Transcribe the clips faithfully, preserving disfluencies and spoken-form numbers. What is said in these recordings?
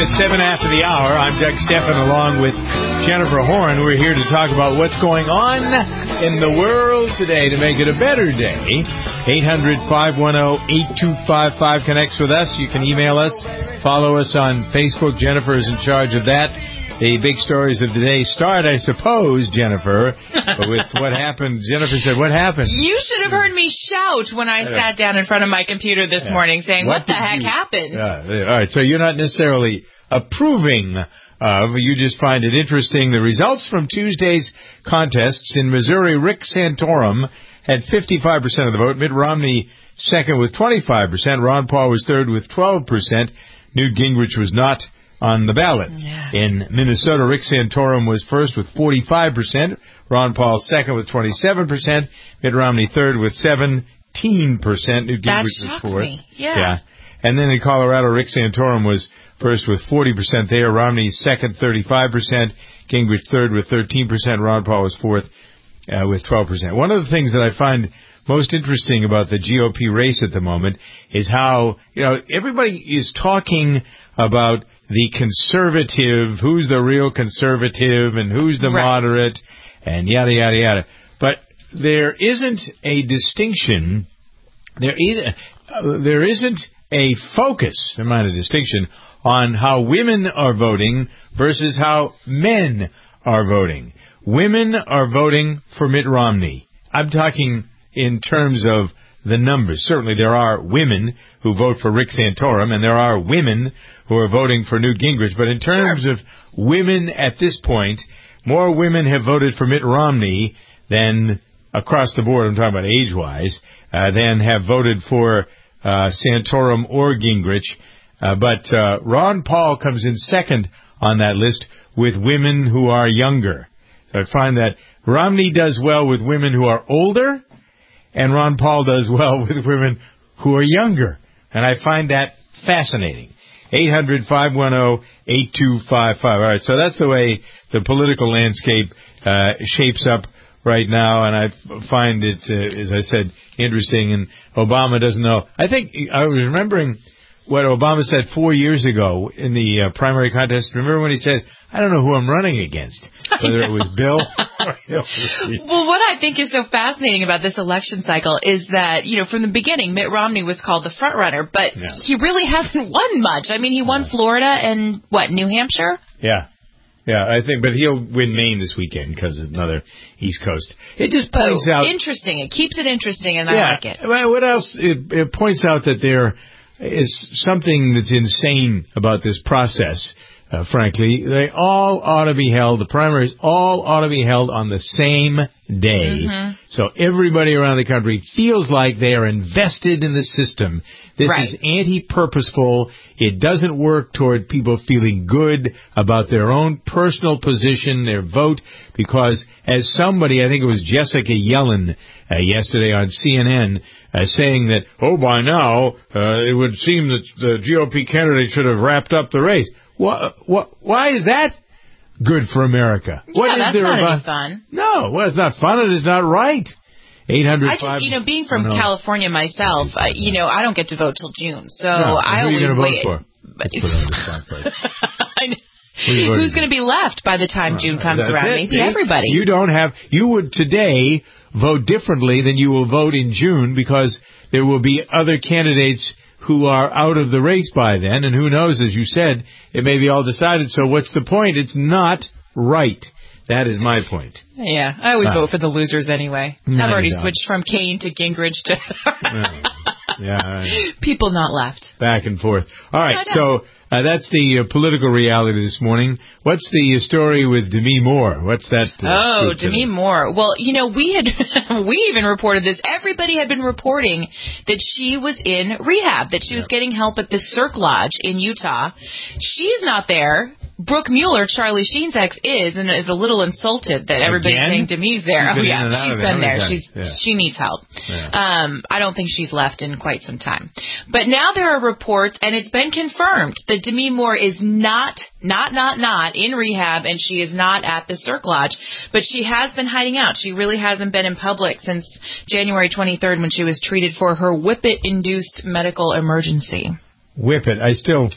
is seven after the hour. I'm Doug Stephan along with Jennifer Horn. We're here to talk about what's going on in the world today to make it a better day. eight hundred, five one zero, eight two five five connects with us. You can email us. Follow us on Facebook. Jennifer is in charge of that. The big stories of the day start, I suppose, Jennifer, with what happened. Jennifer said, what happened? You should have heard me shout when I sat down in front of my computer this yeah. morning saying, what, what the heck you... happened? Uh, all right, so you're not necessarily approving of, you just find it interesting. The results from Tuesday's contests in Missouri, Rick Santorum had fifty-five percent of the vote. Mitt Romney second with twenty-five percent. Ron Paul was third with twelve percent. Newt Gingrich was not on the ballot. Yeah. In Minnesota, Rick Santorum was first with forty-five percent, Ron Paul second with twenty-seven percent, Mitt Romney third with seventeen percent, Newt Gingrich was fourth. Me. Yeah. yeah. And then in Colorado, Rick Santorum was first with forty percent there, Romney second, thirty-five percent, Gingrich third with thirteen percent, Ron Paul was fourth uh, with twelve percent. One of the things that I find most interesting about the G O P race at the moment is how, you know, everybody is talking about the conservative, who's the real conservative and who's the right. moderate and yada, yada, yada. But there isn't a distinction, there, is, uh, there isn't a focus, there might a distinction, on how women are voting versus how men are voting. Women are voting for Mitt Romney. I'm talking in terms of the numbers. Certainly there are women who vote for Rick Santorum, and there are women who are voting for Newt Gingrich. But in terms sure. of women at this point, more women have voted for Mitt Romney than across the board, I'm talking about age-wise, uh, than have voted for uh, Santorum or Gingrich. Uh, but uh, Ron Paul comes in second on that list with women who are younger. So I find that Romney does well with women who are older, and Ron Paul does well with women who are younger. And I find that fascinating. eight hundred, five one zero, eight two five five. All right, so that's the way the political landscape uh, shapes up right now, and I find it, uh, as I said, interesting. And Obama doesn't know. I think I was remembering what Obama said four years ago in the uh, primary contest. Remember when he said, I don't know who I'm running against, whether it was Bill or Hillary. Well, what I think is so fascinating about this election cycle is that, you know, from the beginning, Mitt Romney was called the front runner, but yeah. he really hasn't won much. I mean, he won yeah. Florida and, what, New Hampshire? Yeah. Yeah, I think, but he'll win Maine this weekend because it's another East Coast. It just points oh, out... Interesting. It keeps it interesting, and yeah. I like it. Well, what else? It, it points out that there is something that's insane about this process. Uh, frankly, they all ought to be held, the primaries all ought to be held on the same day. Mm-hmm. So everybody around the country feels like they are invested in the system. This right. is anti-purposeful. It doesn't work toward people feeling good about their own personal position, their vote, because as somebody, I think it was Jessica Yellen uh, yesterday on C N N, uh, saying that, oh, by now, uh, it would seem that the G O P candidate should have wrapped up the race. What, what, why is that good for America? Yeah, what is that's there not about, any fun. No, well, it's not fun. It is not right. eight hundred, I just, you know, being from oh, no. California myself, I, you know, I don't get to vote till June, so no, I who always are you wait. Vote for? Let's put it on the stock price. Who Who's going to be left by the time June comes That's around? it, Maybe see? everybody. You don't have. You would today vote differently than you will vote in June because there will be other candidates who are out of the race by then, and who knows, as you said, it may be all decided, so what's the point? It's not right. That is my point. Yeah, I always uh, vote for the losers anyway. No, I've already you don't. switched from Kane to Gingrich to... no. Yeah, right. People not left. Back and forth. All right, so uh, that's the uh, political reality this morning. What's the story with Demi Moore? What's that? Uh, oh, Demi Moore. Well, you know, we had we even reported this. Everybody had been reporting that she was in rehab, that she was yep. getting help at the Cirque Lodge in Utah. She's not there. Brooke Mueller, Charlie Sheen's ex, is, and is a little insulted that everybody's Again? saying Demi's there. She's oh, yeah, she's been there. there. She's Yeah. She needs help. Yeah. Um, I don't think she's left in quite some time. But now there are reports, and it's been confirmed, that Demi Moore is not, not, not, not in rehab, and she is not at the Cirque Lodge. But she has been hiding out. She really hasn't been in public since January twenty-third when she was treated for her Whippet-induced medical emergency. Whippet. I still...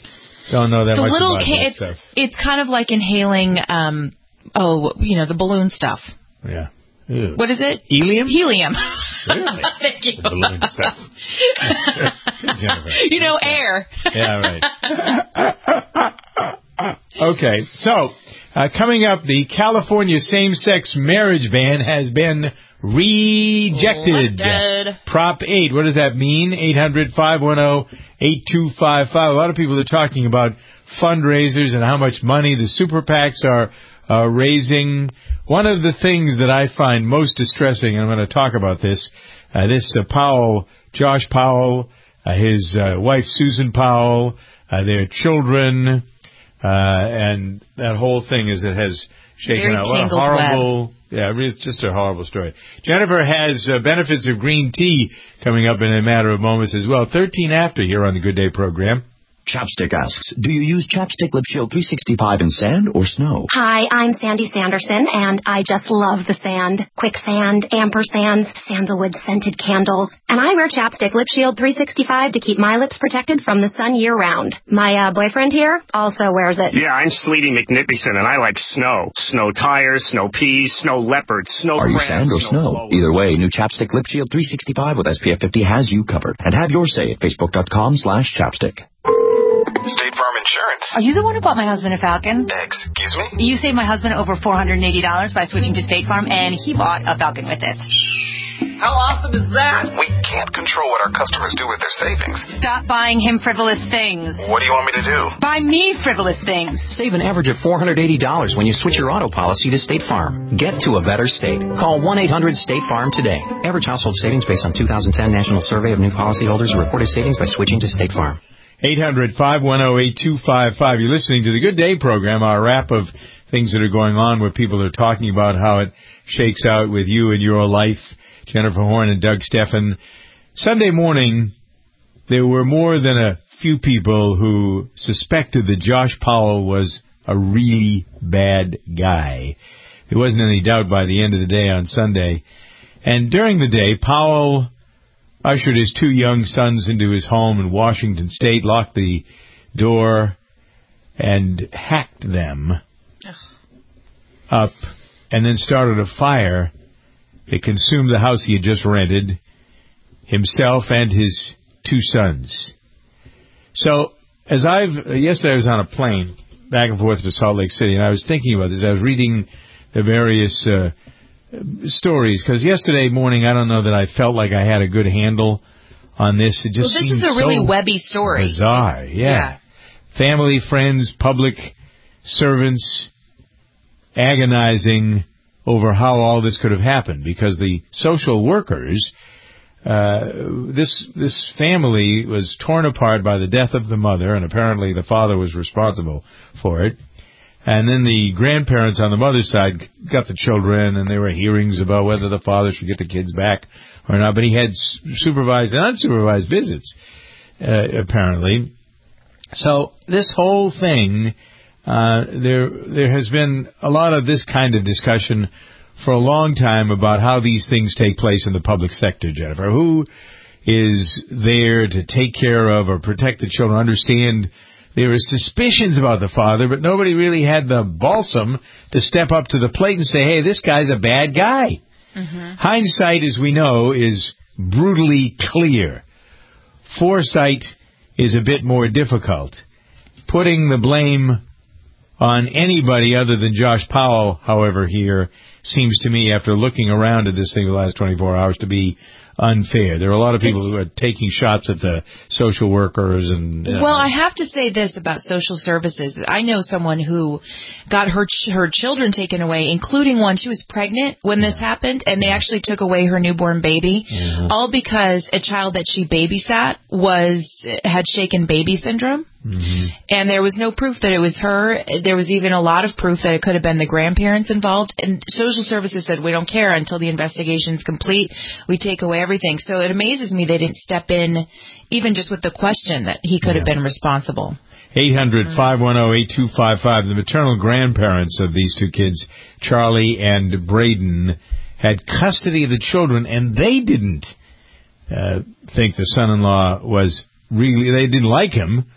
Don't know that the much little about ca- that it's, stuff. It's kind of like inhaling, um, oh, you know, the balloon stuff. Yeah. Ew. What is it? Helium? Helium. Really? Thank you. The balloon stuff. Jennifer. You know, air. Yeah, right. Okay, so uh, coming up, the California same-sex marriage ban has been rejected. Lifted. Prop eight. What does that mean? eight hundred, five one zero, eight two five five. A lot of people are talking about fundraisers and how much money the super PACs are uh, raising. One of the things that I find most distressing, and I'm going to talk about this, uh, this uh, Powell, Josh Powell, uh, his uh, wife Susan Powell, uh, their children, uh, and that whole thing is it has shaken Very out. What a tangled horrible, web. yeah, it's just a horrible story. Jennifer has uh, benefits of green tea coming up in a matter of moments as well. thirteen after here on the Good Day program. Chapstick asks, do you use Chapstick Lip Shield three sixty-five in sand or snow? Hi, I'm Sandy Sanderson, and I just love the sand. Quicksand, ampersands, sandalwood scented candles. And I wear Chapstick Lip Shield three sixty-five to keep my lips protected from the sun year-round. My uh, boyfriend here also wears it. Yeah, I'm Sleety McNippyson, and I like snow. Snow tires, snow peas, snow leopards, snow Are you crabs, sand or snow? blowers. Either way, new Chapstick Lip Shield three sixty-five with S P F fifty has you covered. And have your say at facebook.com slash chapstick. State Farm Insurance. Are you the one who bought my husband a Falcon? Excuse me? You saved my husband over four hundred eighty dollars by switching to State Farm, and he bought a Falcon with it. How awesome is that? We can't control what our customers do with their savings. Stop buying him frivolous things. What do you want me to do? Buy me frivolous things. Save an average of four hundred eighty dollars when you switch your auto policy to State Farm. Get to a better state. Call one eight hundred state farm today. Average household savings based on two thousand ten National Survey of New Policyholders reported savings by switching to State Farm. eight hundred, five one zero, eight two five five. You're listening to the Good Day program, our wrap of things that are going on where people are talking about how it shakes out with you and your life. Jennifer Horn and Doug Steffen. Sunday morning, there were more than a few people who suspected that Josh Powell was a really bad guy. There wasn't any doubt by the end of the day on Sunday. And during the day, Powell ushered his two young sons into his home in Washington State, locked the door, and hacked them Ugh. up, and then started a fire that consumed the house he had just rented, himself and his two sons. So, as I've, yesterday I was on a plane back and forth to Salt Lake City, and I was thinking about this. I was reading the various uh, stories, because yesterday morning I don't know that I felt like I had a good handle on this. It just well, this seemed is a really so webby story. Bizarre, yeah. yeah. Family, friends, public servants agonizing over how all this could have happened, because the social workers, uh, this this family was torn apart by the death of the mother, and apparently the father was responsible for it. And then the grandparents on the mother's side got the children, and there were hearings about whether the father should get the kids back or not. But he had supervised and unsupervised visits, uh, apparently. So this whole thing, uh, there there has been a lot of this kind of discussion for a long time about how these things take place in the public sector, Jennifer. Who is there to take care of or protect the children? Understand there were suspicions about the father, but nobody really had the balsam to step up to the plate and say, hey, this guy's a bad guy. Mm-hmm. Hindsight, as we know, is brutally clear. Foresight is a bit more difficult. Putting the blame on anybody other than Josh Powell, however, here seems to me, after looking around at this thing the last twenty-four hours, to be unfair. There are a lot of people who are taking shots at the social workers. and. You know. Well, I have to say this about social services. I know someone who got her ch- her children taken away, including one. She was pregnant when this happened, and they actually took away her newborn baby, mm-hmm. all because a child that she babysat was had shaken baby syndrome. Mm-hmm. And there was no proof that it was her. There was even a lot of proof that it could have been the grandparents involved. And social services said, we don't care until the investigation's complete. We take away everything. So it amazes me they didn't step in, even just with the question that he could yeah. have been responsible. eight hundred, five one zero, eight two five five. The maternal grandparents of these two kids, Charlie and Braden, had custody of the children, and they didn't uh, think the son-in-law was really, they didn't like him.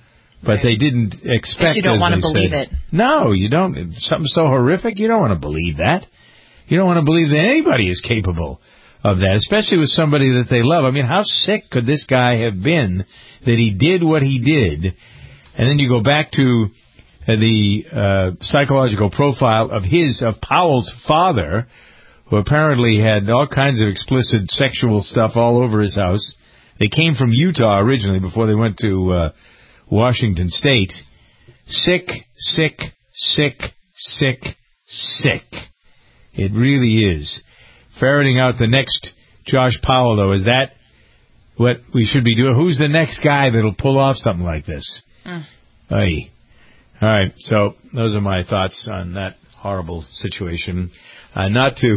But they didn't expect. You don't want to believe said, it. No, you don't. It's something so horrific, you don't want to believe that. You don't want to believe that anybody is capable of that, especially with somebody that they love. I mean, how sick could this guy have been that he did what he did? And then you go back to uh, the uh, psychological profile of his, of Powell's father, who apparently had all kinds of explicit sexual stuff all over his house. They came from Utah originally before they went to uh, Washington State. Sick, sick, sick, sick, sick. It really is. Ferreting out the next Josh Powell, though, is that what we should be doing? Who's the next guy that'll pull off something like this? Mm. Aye. All right, so those are my thoughts on that horrible situation. Uh, not to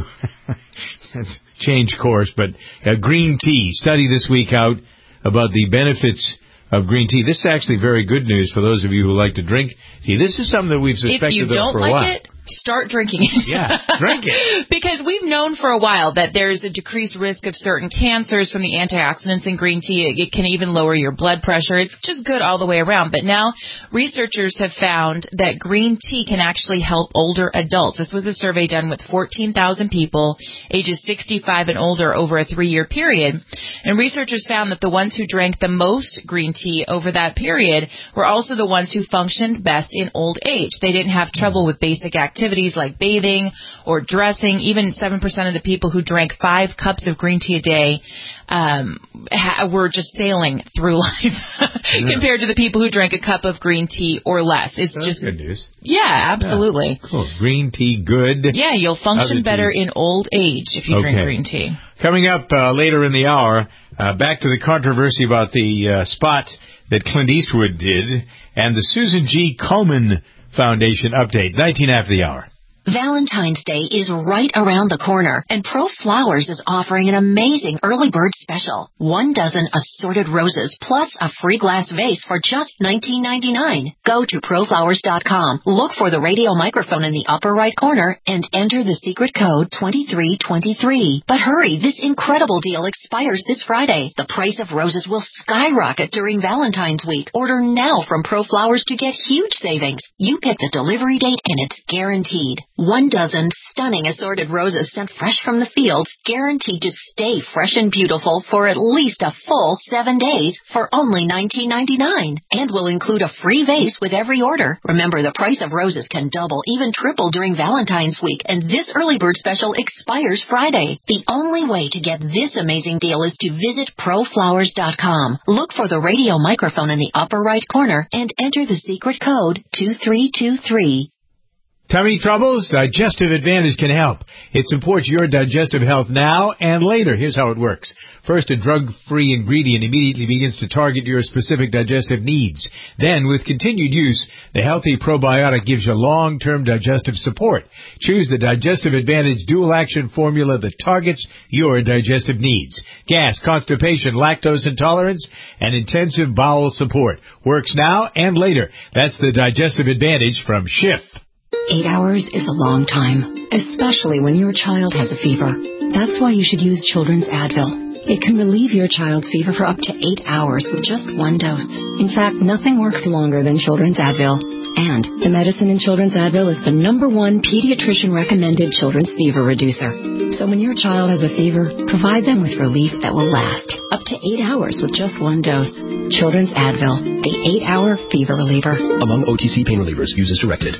change course, but uh, green tea. Study this week out about the benefits of green tea. This is actually very good news for those of you who like to drink tea. This is something that we've suspected if you don't for like a while. It, start drinking it. Yeah, drink it. Because we've known for a while that there's a decreased risk of certain cancers from the antioxidants in green tea. It can even lower your blood pressure. It's just good all the way around. But now researchers have found that green tea can actually help older adults. This was a survey done with fourteen thousand people, ages sixty-five and older, over a three-year period. And researchers found that the ones who drank the most green tea over that period were also the ones who functioned best in old age. They didn't have trouble with basic activities. Activities like bathing or dressing. Even seven percent of the people who drank five cups of green tea a day um, ha- were just sailing through life yeah. compared to the people who drank a cup of green tea or less. It's That's just good news. Yeah, absolutely. Yeah. Cool. Green tea, good. Yeah, you'll function better in old age if you okay. drink green tea. Coming up uh, later in the hour, uh, back to the controversy about the uh, spot that Clint Eastwood did and the Susan G. Komen Foundation update, nineteen after the hour. Valentine's Day is right around the corner, and Pro Flowers is offering an amazing early bird special. One dozen assorted roses plus a free glass vase for just nineteen ninety-nine. Go to pro flowers dot com, look for the radio microphone in the upper right corner, and enter the secret code twenty-three twenty-three. But hurry, this incredible deal expires this Friday. The price of roses will skyrocket during Valentine's week. Order now from Pro Flowers to get huge savings. You pick the delivery date, and it's guaranteed. One dozen stunning assorted roses sent fresh from the fields, guaranteed to stay fresh and beautiful for at least a full seven days for only nineteen ninety-nine, and will include a free vase with every order. Remember, the price of roses can double, even triple during Valentine's week, and this early bird special expires Friday. The only way to get this amazing deal is to visit pro flowers dot com. Look for the radio microphone in the upper right corner and enter the secret code two three two three. Tummy troubles? Digestive Advantage can help. It supports your digestive health now and later. Here's how it works. First, a drug-free ingredient immediately begins to target your specific digestive needs. Then, with continued use, the healthy probiotic gives you long-term digestive support. Choose the Digestive Advantage dual-action formula that targets your digestive needs. Gas, constipation, lactose intolerance, and intensive bowel support. Works now and later. That's the Digestive Advantage from Schiff. Eight hours is a long time, especially when your child has a fever. That's why you should use Children's Advil. It can relieve your child's fever for up to eight hours with just one dose. In fact, nothing works longer than Children's Advil. And the medicine in Children's Advil is the number one pediatrician-recommended children's fever reducer. So when your child has a fever, provide them with relief that will last up to eight hours with just one dose. Children's Advil, the eight-hour fever reliever. Among O T C pain relievers, use as directed.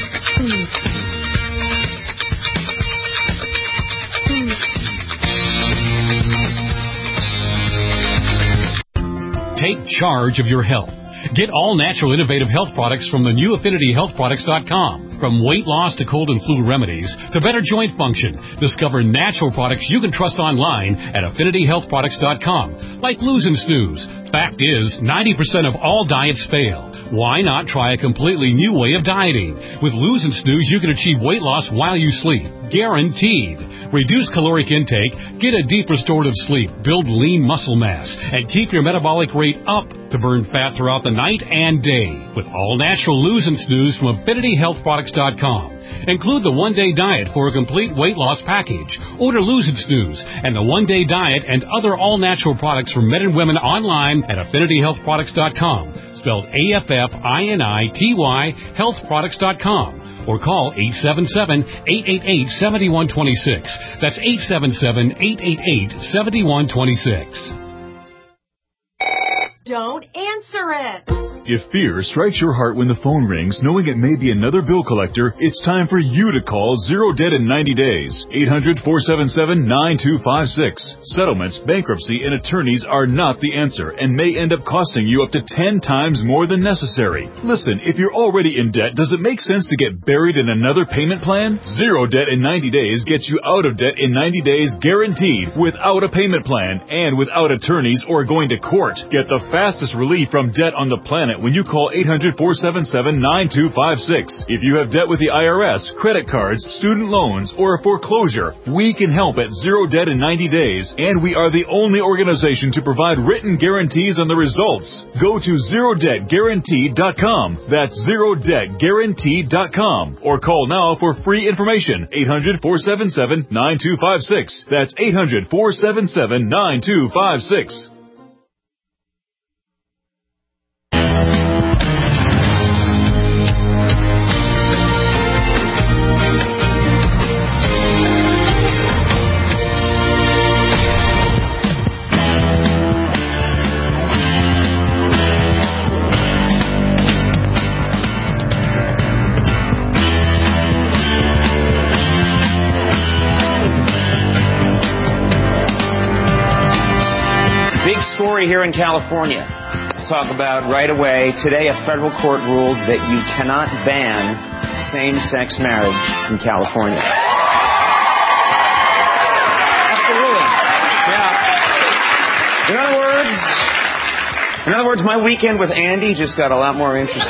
Take charge of your health. Get all natural innovative health products from the new affinity health products dot com. From weight loss to cold and flu remedies to better joint function, discover natural products you can trust online at affinity health products dot com, like Lose and Snooze. Fact is, ninety percent of all diets fail. Why not try a completely new way of dieting? With Lose and Snooze, you can achieve weight loss while you sleep. Guaranteed. Reduce caloric intake, get a deep restorative sleep, build lean muscle mass, and keep your metabolic rate up to burn fat throughout the night and day. With all natural Lose and Snooze from affinity health products dot com. Include the one-day diet for a complete weight loss package. Order Lose It Snooze and the one-day diet and other all-natural products for men and women online at affinity health products dot com. Spelled A F F I N I T Y health products dot com. Or call eight seven seven, eight eight eight, seven one two six. That's eight seven seven, eight eight eight, seven one two six. Don't answer it. If fear strikes your heart when the phone rings, knowing it may be another bill collector, it's time for you to call Zero Debt in ninety days. eight hundred, four seven seven, nine two five six. Settlements, bankruptcy, and attorneys are not the answer and may end up costing you up to ten times more than necessary. Listen, if you're already in debt, does it make sense to get buried in another payment plan? Zero Debt in ninety days gets you out of debt in ninety days guaranteed, without a payment plan and without attorneys or going to court. Get the fastest relief from debt on the planet when you call eight hundred, four seven seven, nine two five six. If you have debt with the I R S, credit cards, student loans, or a foreclosure, we can help at Zero Debt in ninety days, and we are the only organization to provide written guarantees on the results. Go to zero debt guaranteed dot com. That's zero debt guaranteed dot com. Or call now for free information. eight hundred, four seven seven, nine two five six. That's eight hundred, four seven seven, nine two five six. Here in California. Talk about right away. Today, a federal court ruled that you cannot ban same-sex marriage in California. That's the ruling. Yeah. In other words, in other words, my weekend with Andy just got a lot more interesting.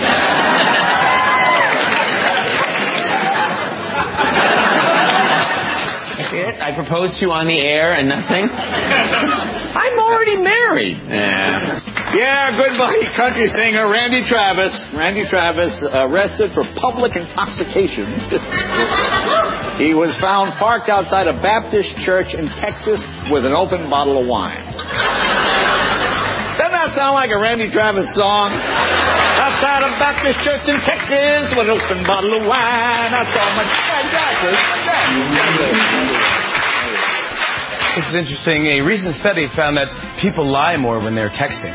That's it. I proposed to you on the air and nothing. I'm already married. Yeah. Yeah, goodbye, country singer Randy Travis. Randy Travis arrested for public intoxication. He was found parked outside a Baptist church in Texas with an open bottle of wine. Doesn't that sound like a Randy Travis song? Outside a Baptist church in Texas with an open bottle of wine. That's all my... Exactly. Exactly. This is interesting. A recent study found that people lie more when they're texting.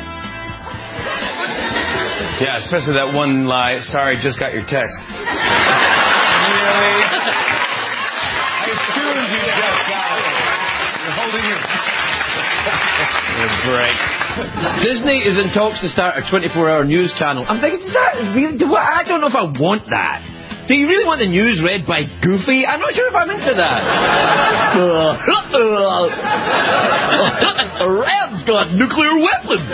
Yeah, especially that one lie, sorry, just got your text. Really? As soon as you just got it, you're holding your... break. Disney is in talks to start a twenty-four hour news channel. I'm thinking, is that really, do I, I don't know if I want that. Do you really want the news read by Goofy? I'm not sure if I'm into that. Iran's got nuclear weapons.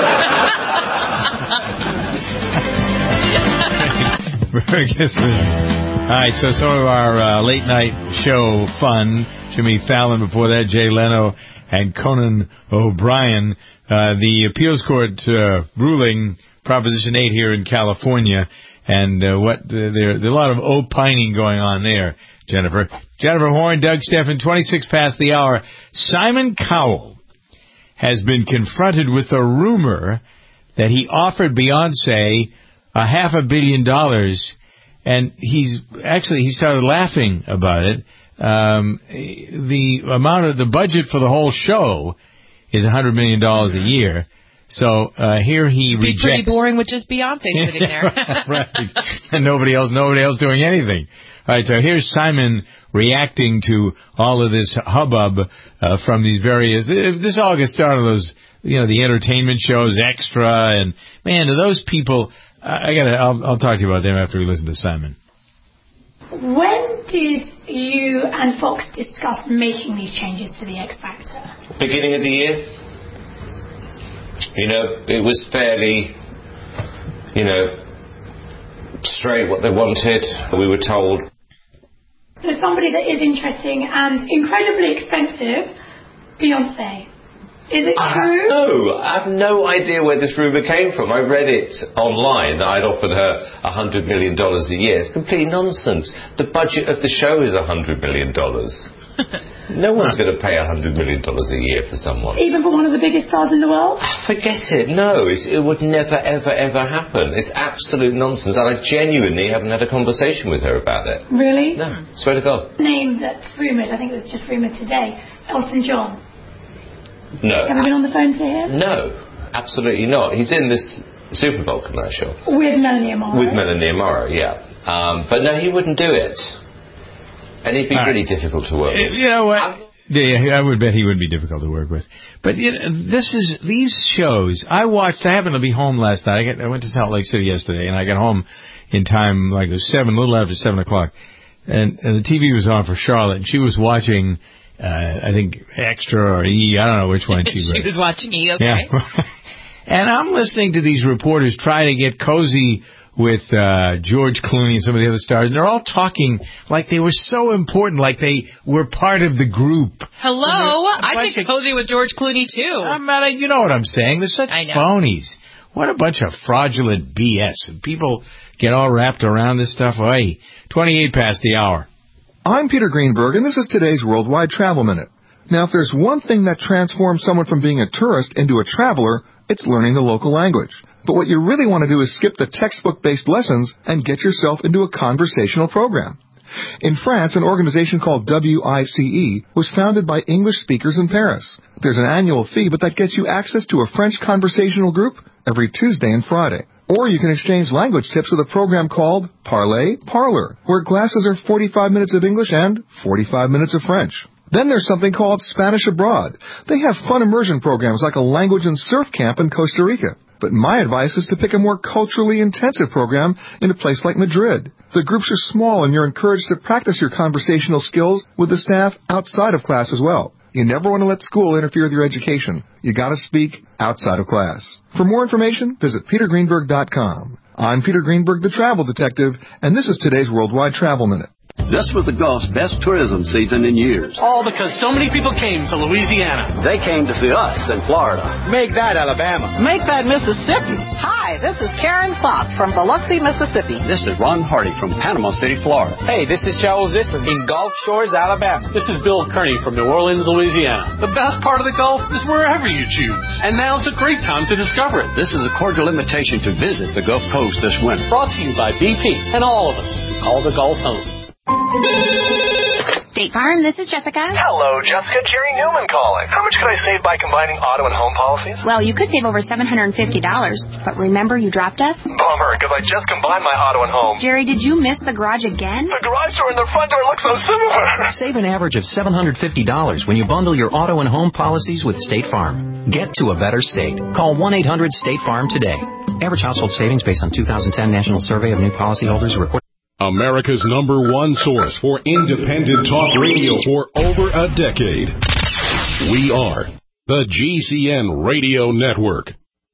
Very good. All right, so some of our uh, late night show fun. Jimmy Fallon before that, Jay Leno and Conan O'Brien. Uh, the appeals court uh, ruling Proposition eight here in California. And uh, what uh, there, there's a lot of opining going on there, Jennifer. Jennifer Horn, Doug Steffen, twenty-six past the hour. Simon Cowell has been confronted with a rumor that he offered Beyonce a half a billion dollars, and he's actually he started laughing about it. Um, the amount of the budget for the whole show is a hundred million dollars a year. So uh, here he It'd be rejects. Pretty boring with just Beyonce sitting there. Right, and nobody else, nobody else doing anything. All right, so here's Simon reacting to all of this hubbub uh, from these various. This all gets started those, you know, the entertainment shows, Extra, and man, to those people, I gotta. I'll, I'll talk to you about them after we listen to Simon. When did you and Fox discuss making these changes to the X Factor? Beginning of the year. You know, it was fairly, you know, straight what they wanted. We were told. So somebody that is interesting and incredibly expensive, Beyonce. Is it I true? have, no, I have no idea where this rumour came from. I read it online that I'd offered her one hundred million dollars a year. It's complete nonsense. The budget of the show is one hundred million dollars. No one's going to pay one hundred million dollars a year for someone. Even for one of the biggest stars in the world? Forget it. No, it's, it would never, ever, ever happen. It's absolute nonsense. And I genuinely haven't had a conversation with her about it. Really? No, swear to God. Name that's rumoured, I think it was just rumoured today, Elton John. No. Have you been on the phone to him? No, absolutely not. He's in this Super Bowl commercial. With Melanie Amaro. With Melanie Amaro, yeah. Um, but no, he wouldn't do it. And he'd be All really right. difficult to work with. You know what? Yeah, I would bet he would be difficult to work with. But you know, this is these shows. I watched. I happened to be home last night. I, got, I went to Salt Lake City yesterday, and I got home in time, like it was seven, a little after seven o'clock. And, and the T V was on for Charlotte, and she was watching. Uh, I think Extra or E. I don't know which one she was. She was watching E. Okay. Yeah. And I'm listening to these reporters try to get cozy with uh George Clooney and some of the other stars, and they're all talking like they were so important, like they were part of the group. Hello, I get cozy with George Clooney too. I'm not, you know what I'm saying? They're such phonies. What a bunch of fraudulent B S. And people get all wrapped around this stuff. Oh, hey, twenty-eight past the hour. I'm Peter Greenberg, and this is today's Worldwide Travel Minute. Now, if there's one thing that transforms someone from being a tourist into a traveler, it's learning the local language. But what you really want to do is skip the textbook-based lessons and get yourself into a conversational program. In France, an organization called W I C E was founded by English speakers in Paris. There's an annual fee, but that gets you access to a French conversational group every Tuesday and Friday. Or you can exchange language tips with a program called Parlez Parlor, where classes are forty-five minutes of English and forty-five minutes of French. Then there's something called Spanish Abroad. They have fun immersion programs like a language and surf camp in Costa Rica. But my advice is to pick a more culturally intensive program in a place like Madrid. The groups are small and you're encouraged to practice your conversational skills with the staff outside of class as well. You never want to let school interfere with your education. You gotta speak outside of class. For more information, visit peter greenberg dot com. I'm Peter Greenberg, the Travel Detective, and this is today's Worldwide Travel Minute. This was the Gulf's best tourism season in years. All because so many people came to Louisiana. They came to see us in Florida. Make that Alabama. Make that Mississippi. Hi, this is Karen Sock from Biloxi, Mississippi. This is Ron Hardy from Panama City, Florida. Hey, this is Charles Zisson in Gulf Shores, Alabama. This is Bill Kearney from New Orleans, Louisiana. The best part of the Gulf is wherever you choose. And now's a great time to discover it. This is a cordial invitation to visit the Gulf Coast this winter. Brought to you by B P and all of us who call the Gulf home. State Farm, this is Jessica. Hello, Jessica. Jerry Newman calling. How much could I save by combining auto and home policies? Well, you could save over seven hundred fifty dollars, but remember you dropped us? Bummer, because I just combined my auto and home. Jerry, did you miss the garage again? The garage door and the front door look so similar. Save an average of seven hundred fifty dollars when you bundle your auto and home policies with State Farm. Get to a better state. Call one eight hundred state farm today. Average household savings based on two thousand ten National Survey of New Policyholders report. America's number one source for independent talk radio for over a decade. We are the G C N Radio Network.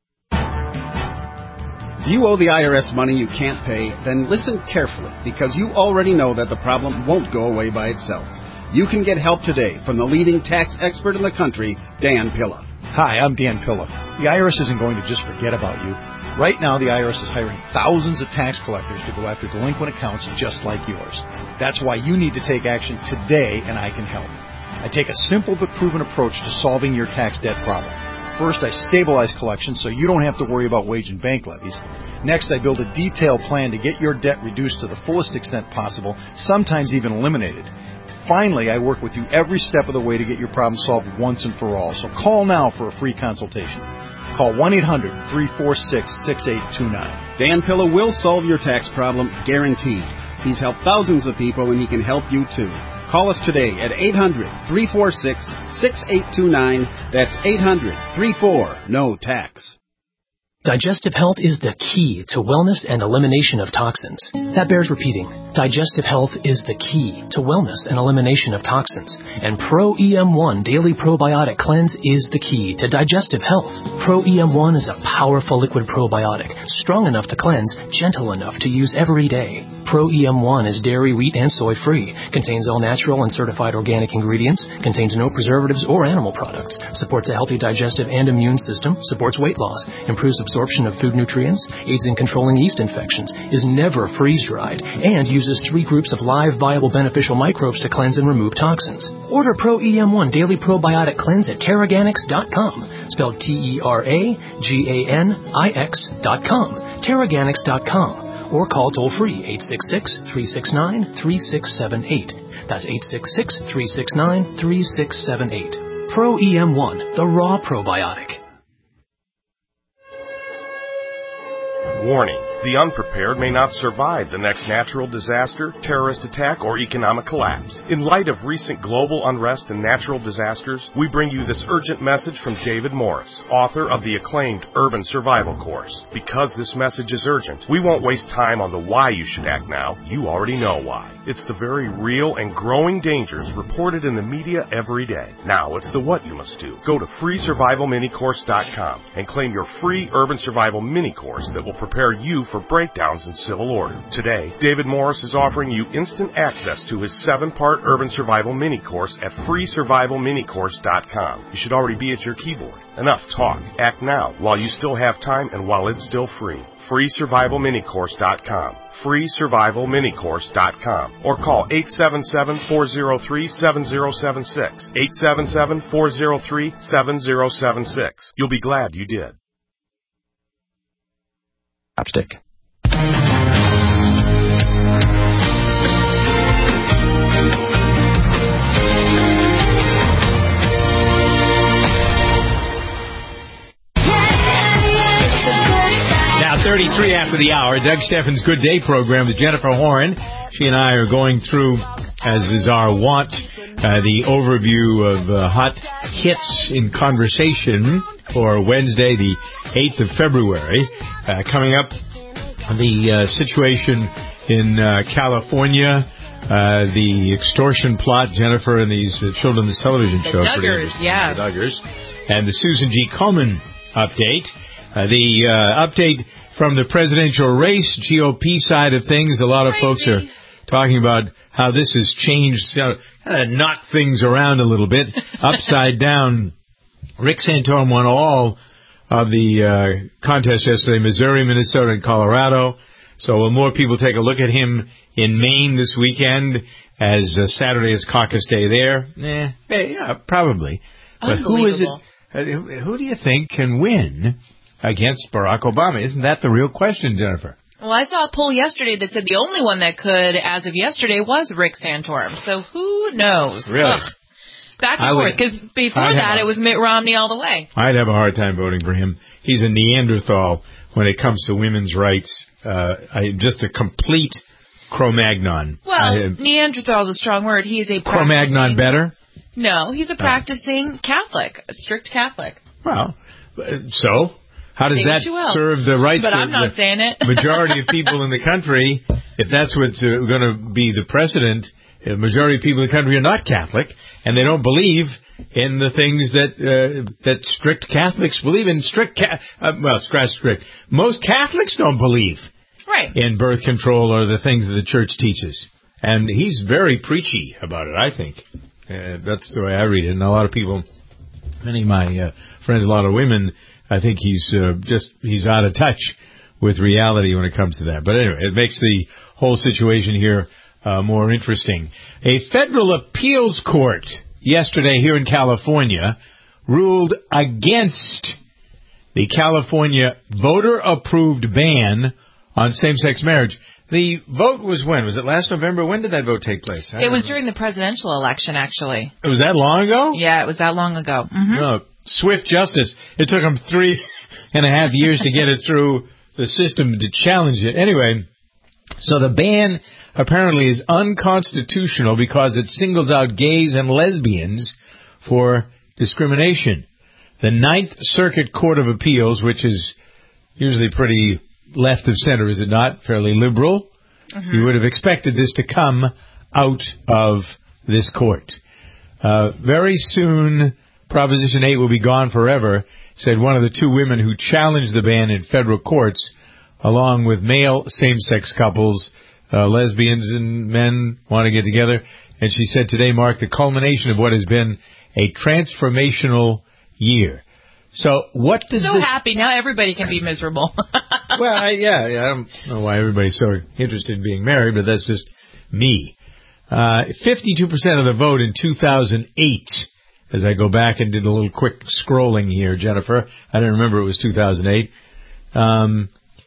If you owe the I R S money you can't pay, then listen carefully, because you already know that the problem won't go away by itself. You can get help today from the leading tax expert in the country, Dan Pilla. Hi, I'm Dan Pilla. The I R S isn't going to just forget about you. Right now, the I R S is hiring thousands of tax collectors to go after delinquent accounts just like yours. That's why you need to take action today, and I can help. I take a simple but proven approach to solving your tax debt problem. First, I stabilize collections so you don't have to worry about wage and bank levies. Next, I build a detailed plan to get your debt reduced to the fullest extent possible, sometimes even eliminated. Finally, I work with you every step of the way to get your problem solved once and for all. So call now for a free consultation. Call one eight hundred three four six six eight two nine. Dan Pilla will solve your tax problem, guaranteed. He's helped thousands of people, and he can help you too. Call us today at eight hundred three four six six eight two nine. That's eight hundred three four N O tax. Digestive health is the key to wellness and elimination of toxins. That bears repeating. Digestive health is the key to wellness and elimination of toxins. And Pro E M one Daily Probiotic Cleanse is the key to digestive health. Pro E M one is a powerful liquid probiotic, strong enough to cleanse, gentle enough to use every day. Pro E M one is dairy, wheat, and soy-free, contains all natural and certified organic ingredients, contains no preservatives or animal products, supports a healthy digestive and immune system, supports weight loss, improves absorption of food nutrients, aids in controlling yeast infections, is never freeze-dried, and uses three groups of live, viable, beneficial microbes to cleanse and remove toxins. Order Pro E M one Daily Probiotic Cleanse at Terraganics dot com, spelled T E R A G A N I X dot com, Terraganics dot com. Or call toll-free eight six six, three six nine, three six seven eight. That's eight six six, three six nine, three six seven eight. Pro E M one, the raw probiotic. Warning. The unprepared may not survive the next natural disaster, terrorist attack, or economic collapse. In light of recent global unrest and natural disasters, we bring you this urgent message from David Morris, author of the acclaimed Urban Survival Course. Because this message is urgent, we won't waste time on the why you should act now. You already know why. It's the very real and growing dangers reported in the media every day. Now it's the what you must do. Go to free survival mini course dot com and claim your free Urban Survival Mini Course that will prepare you for breakdowns in civil order. Today, David Morris is offering you instant access to his seven-part Urban Survival Mini Course at free survival mini course dot com. You should already be at your keyboard. Enough talk. Act now while you still have time and while it's still free. free survival mini course dot com. free survival mini course dot com. Or call eight seven seven, four zero three, seven zero seven six. eight seven seven, four zero three, seven zero seven six. You'll be glad you did. Chapstick. thirty-three after the hour, Doug Steffens' Good Day program with Jennifer Horn. She and I are going through, as is our wont, uh, the overview of uh, hot hits in conversation for Wednesday, the eighth of February. Uh, coming up, the uh, situation in uh, California, uh, the extortion plot, Jennifer, and these uh, children's television the show. Duggars, yeah. The Duggars. And the Susan G. Komen update. Uh, the uh, update from the presidential race, G O P side of things. A lot of Crazy. folks are talking about how this has changed, kind of knocked things around a little bit, upside down. Rick Santorum won all of the uh, contests yesterday, Missouri, Minnesota, and Colorado. So will more people take a look at him in Maine this weekend, as uh, Saturday is caucus day there? Eh, yeah, probably. But who is it? Uh, who do you think can win against Barack Obama? Isn't that the real question, Jennifer? Well, I saw a poll yesterday that said the only one that could, as of yesterday, was Rick Santorum. So who knows? Really? Ugh. Back and I forth, because before I'd that a, it was Mitt Romney all the way. I'd have a hard time voting for him. He's a Neanderthal when it comes to women's rights. Uh, I, just a complete Cro-Magnon. Well, I, Neanderthal is a strong word. He's a Cro-Magnon better? No, he's a practicing Catholic, a strict Catholic. Well, so how does Say that serve the rights but of I'm not the saying it. majority of people in the country? If that's what's uh, going to be the precedent, the majority of people in the country are not Catholic, and they don't believe in the things that uh, that strict Catholics believe in. Strict, ca- uh, well, scratch strict. Most Catholics don't believe right. in birth control or the things that the church teaches. And he's very preachy about it, I think. Uh, that's the way I read it. And a lot of people, many of my uh, friends, a lot of women, I think he's uh, just, he's out of touch with reality when it comes to that. But anyway, it makes the whole situation here uh, more interesting. A federal appeals court yesterday here in California ruled against the California voter-approved ban on same-sex marriage. The vote was when? Was it last November? When did that vote take place? It was during the presidential election, actually. It was that long ago? Yeah, it was that long ago. Mm-hmm. No, swift justice. It took them three and a half years to get it through the system to challenge it. Anyway, so the ban apparently is unconstitutional because it singles out gays and lesbians for discrimination. The Ninth Circuit Court of Appeals, which is usually pretty left of center, is it not? Fairly liberal. Mm-hmm. You would have expected this to come out of this court. Uh, very soon, Proposition eight will be gone forever, said one of the two women who challenged the ban in federal courts, along with male same-sex couples, uh, lesbians and men want to get together. And she said today marked the culmination of what has been a transformational year. So what does so this... happy. Now everybody can be miserable. Well, I, yeah, yeah, I don't know why everybody's so interested in being married, but that's just me. Uh, fifty-two percent of the vote in two thousand eight, as I go back and did a little quick scrolling here, Jennifer. I didn't remember it was two thousand eight. Um,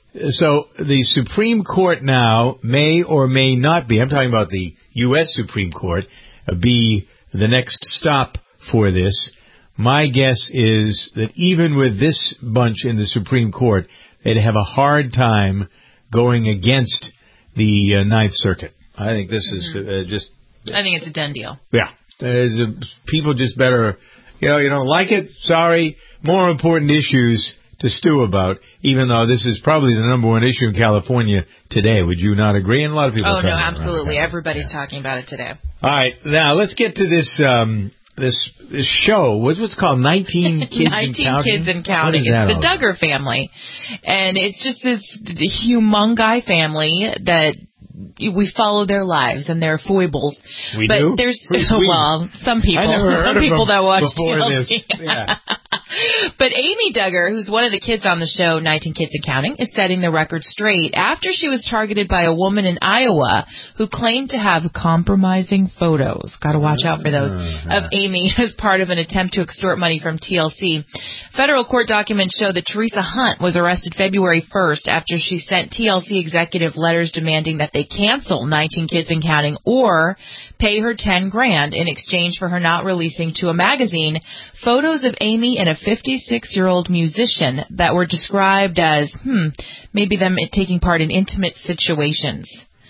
so the Supreme Court now may or may not be, I'm talking about the U S Supreme Court, uh, be the next stop for this. My guess is that even with this bunch in the Supreme Court, they'd have a hard time going against the uh, Ninth Circuit. I think this is uh, just... I think it's a done deal. Yeah. There's a, people just better, you know, you don't like it, sorry. More important issues to stew about, even though this is probably the number one issue in California today. Would you not agree? And a lot of people Oh, are no, talking absolutely. about it. Everybody's yeah. talking about it today. All right. Now, let's get to this... Um, This this show, what's what's called nineteen Kids nineteen and Counting? Kids and Counting. It's the Duggar family. And it's just this humongi family that we follow their lives and their foibles. We but do? There's, we, well, some people. I never heard some of people them that watch before T L this. C. Yeah. But Amy Duggar, who's one of the kids on the show, nineteen Kids and Counting, is setting the record straight after she was targeted by a woman in Iowa who claimed to have compromising photos. Got to watch out for those. Uh-huh. Of Amy as part of an attempt to extort money from T L C. Federal court documents show that Teresa Hunt was arrested February first after she sent T L C executive letters demanding that they cancel nineteen Kids and Counting or pay her ten grand in exchange for her not releasing to a magazine photos of Amy and a fifty-six-year-old musician that were described as, hmm, maybe them taking part in intimate situations.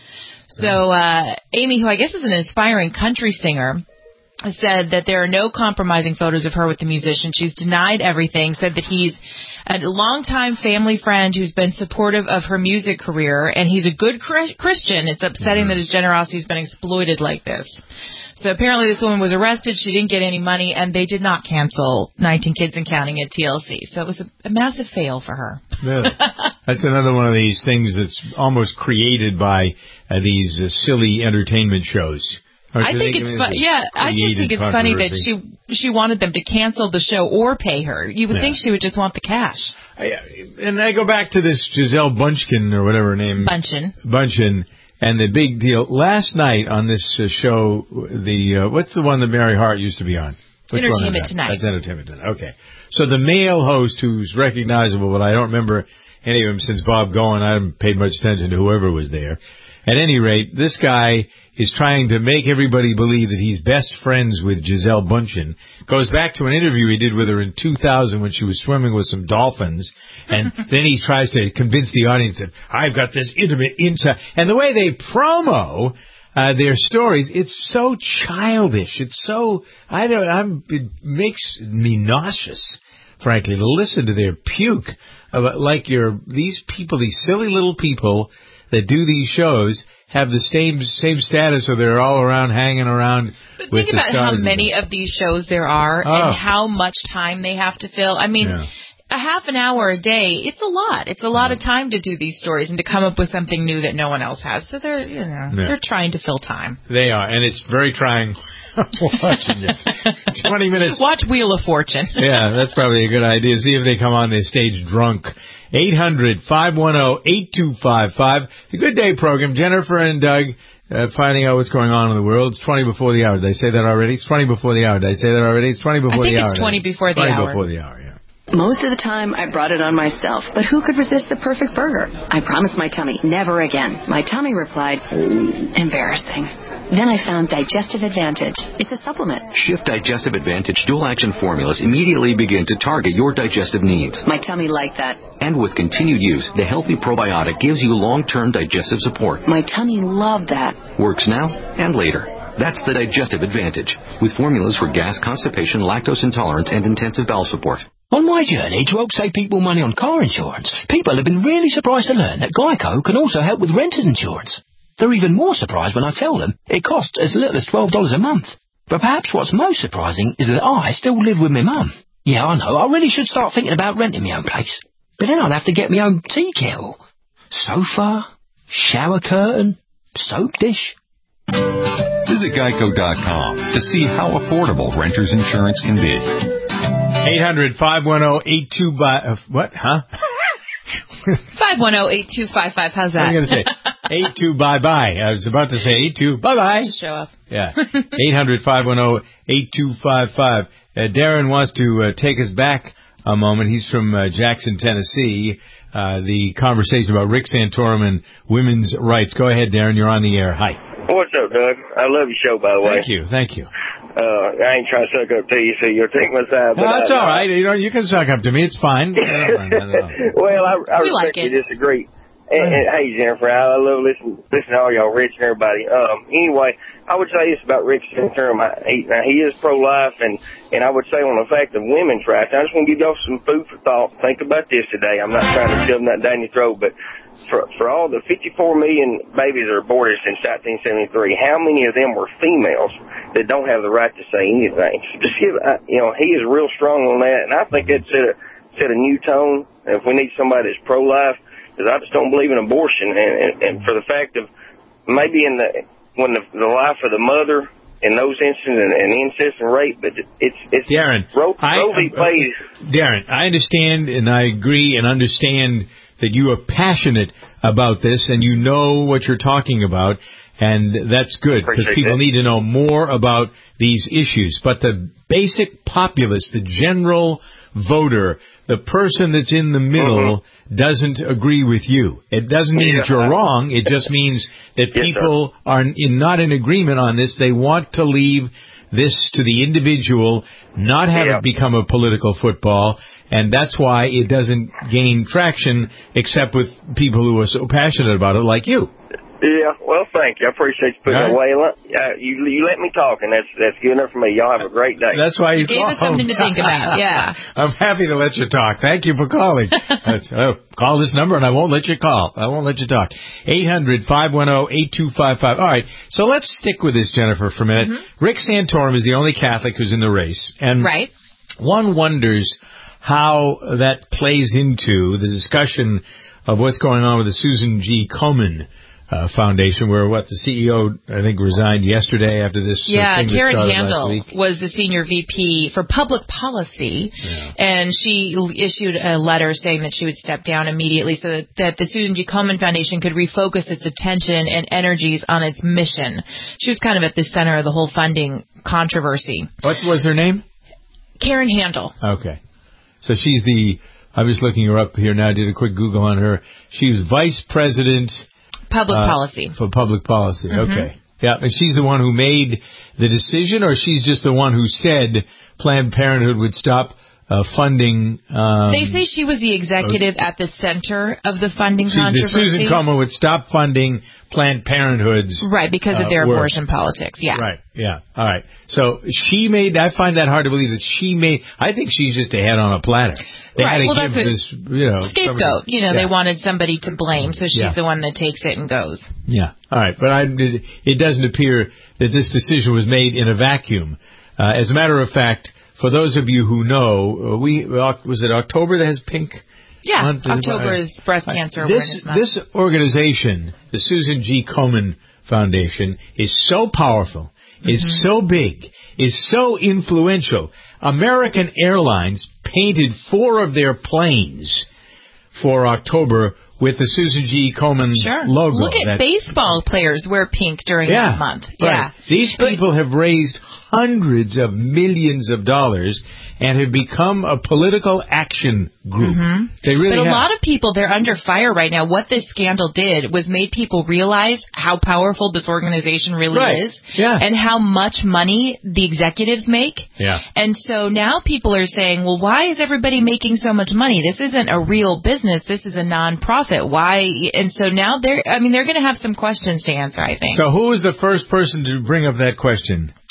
So uh, Amy, who I guess is an aspiring country singer, said that there are no compromising photos of her with the musician. She's denied everything, said that he's a longtime family friend who's been supportive of her music career, and he's a good Christian. It's upsetting mm-hmm. that his generosity has been exploited like this. So apparently this woman was arrested. She didn't get any money, and they did not cancel nineteen Kids and Counting at T L C. So it was a, a massive fail for her. Yeah. That's another one of these things that's almost created by uh, these uh, silly entertainment shows. I think it's fun. Yeah, I just think it's funny that she she wanted them to cancel the show or pay her. You would yeah. think she would just want the cash. I, and I go back to this Giselle Bunchkin or whatever her name. Bunchin. Bunchin. And the big deal last night on this uh, show, the uh, what's the one that Mary Hart used to be on? Which Entertainment Tonight. That's Entertainment Tonight. Okay. So the male host who's recognizable, but I don't remember any of them since Bob Goen. I haven't paid much attention to whoever was there. At any rate, this guy is trying to make everybody believe that he's best friends with Giselle Bundchen. Goes back to an interview he did with her in two thousand when she was swimming with some dolphins. And then he tries to convince the audience that I've got this intimate insight. And the way they promo uh, their stories, it's so childish. It's so, I don't, I'm, it makes me nauseous, frankly, to listen to their puke. About, like you're, these people, these silly little people that do these shows have the same same status, so they're all around hanging around but with the the stars. Think about how many of these shows there are oh. and how much time they have to fill. I mean, yeah. a half an hour a day, it's a lot. It's a lot of time to do these stories and to come up with something new that no one else has. So they're, you know, yeah. they're trying to fill time. They are, and it's very trying watching it. twenty minutes. Watch Wheel of Fortune. Yeah, that's probably a good idea. See if they come on the stage drunk. eight hundred, five one zero, eight two five five. The Good Day program. Jennifer and Doug uh, finding out what's going on in the world. It's twenty before the hour. Did I say that already? It's twenty before the hour. Did I say that already? It's twenty before I think the hour. it's twenty before the twenty hour. before the hour, yeah. Most of the time, I brought it on myself, but who could resist the perfect burger? I promised my tummy, never again. My tummy replied, embarrassing. Then I found Digestive Advantage. It's a supplement. Shift Digestive Advantage dual-action formulas immediately begin to target your digestive needs. My tummy liked that. And with continued use, the Healthy Probiotic gives you long-term digestive support. My tummy loved that. Works now and later. That's the Digestive Advantage, with formulas for gas, constipation, lactose intolerance, and intensive bowel support. On my journey to help save people money on car insurance, people have been really surprised to learn that Geico can also help with renter's insurance. They're even more surprised when I tell them it costs as little as twelve dollars a month. But perhaps what's most surprising is that I still live with my mum. Yeah, I know, I really should start thinking about renting my own place. But then I'd have to get my own tea kettle, sofa, shower curtain, soap dish. Visit geico dot com to see how affordable renter's insurance can be. eight hundred, five one zero, eight two by uh, what? Huh? five one zero, eight two five five. How's that? What was I going to say? eight two bye bye. I was about to say eight two bye bye. Show off. Yeah. eight hundred, five one zero, eight two five five. Uh, Darren wants to uh, take us back a moment. He's from uh, Jackson, Tennessee. Uh, the conversation about Rick Santorum and women's rights. Go ahead, Darren. You're on the air. Hi. What's up, Doug? I love your show, by the way. Thank you. Thank you. Uh, I ain't trying to suck up to you, so you'll take my side. No, that's all right. You know, you can suck up to me. It's fine. Well, I, I we respect like you disagree. And, and, hey, Jennifer, I, I love listening, listening to all y'all, Rich and everybody. Um, anyway, I would say this about Rick Santorum. He, now, he is pro-life, and, and I would say on the fact of women's rights, I just want to give y'all some food for thought. Think about this today. I'm not trying to shove that down your throat, but for, for all the fifty-four million babies that are aborted since nineteen seventy-three, how many of them were females that don't have the right to say anything? Just give, you know, he is real strong on that, and I think that set a, set a new tone. And if we need somebody that's pro-life, because I just don't believe in abortion, and, and, and for the fact of maybe in the when the, the life of the mother in those instances and, and incest and rape, but it's it's Darren. Roe I, v. Wade. Darren, I understand and I agree and understand that you are passionate about this and you know what you're talking about, and that's good because people that. need to know more about these issues. But the basic populace, the general voter, the person that's in the middle. Mm-hmm. doesn't agree with you. It doesn't mean yeah. that you're wrong. It just means that yes, people sir. are in, not in agreement on this. They want to leave this to the individual, not have yeah. it become a political football, and that's why it doesn't gain traction except with people who are so passionate about it like you. Yeah, well, thank you. I appreciate you putting right. it away. Uh, you, you let me talk, and that's that's good enough for me. Y'all have a great day. That's why you, you gave us something to think about, yeah. I'm happy to let you talk. Thank you for calling. uh, call this number, and I won't let you call. I won't let you talk. eight hundred, five one zero, eight two five five. All right, so let's stick with this, Jennifer, for a minute. Mm-hmm. Rick Santorum is the only Catholic who's in the race. And right. one wonders how that plays into the discussion of what's going on with the Susan G. Komen Uh, foundation, where what the C E O I think resigned yesterday after this. Yeah, uh, thing Karen that Handel last week. was the senior V P for public policy, yeah. and she l- issued a letter saying that she would step down immediately so that, that the Susan G. Komen Foundation could refocus its attention and energies on its mission. She was kind of at the center of the whole funding controversy. What was her name? Karen Handel. Okay, so she's the. I was looking her up here now. Did a quick Google on her. She was vice president. Public uh, policy. For public policy, mm-hmm. okay. Yeah, and she's the one who made the decision, or she's just the one who said Planned Parenthood would stop uh, funding... Um, they say she was the executive uh, at the center of the funding she, controversy. The Susan Komen would stop funding Planned Parenthood's... Right, because of their uh, abortion politics, yeah. Right, yeah, all right. So she made... I find that hard to believe that she made... I think she's just a head on a platter. They right, had to well, give that's this, you know, scapegoat. Somebody, you know, yeah. they wanted somebody to blame, so she's yeah. the one that takes it and goes. Yeah, all right. But I, it, it doesn't appear that this decision was made in a vacuum. Uh, as a matter of fact, for those of you who know, we was it October that has pink? Yeah, month? October is breast cancer uh, awareness this, month. This organization, the Susan G. Komen Foundation, is so powerful, mm-hmm. is so big, is so influential. American Airlines painted four of their planes for October with the Susan G. Komen sure. logo. Look at that, baseball players wear pink during yeah, that month. Right. Yeah, these people but, have raised hundreds of millions of dollars and have become a political action group. Mm-hmm. They really But a have. lot of people, they're under fire right now. What this scandal did was made people realize how powerful this organization really right. is. Yeah. And how much money the executives make. Yeah. And so now people are saying, well, why is everybody making so much money? This isn't a real business. This is a nonprofit. Why? And so now they're, I mean, they're going to have some questions to answer, I think. So who was the first person to bring up that question?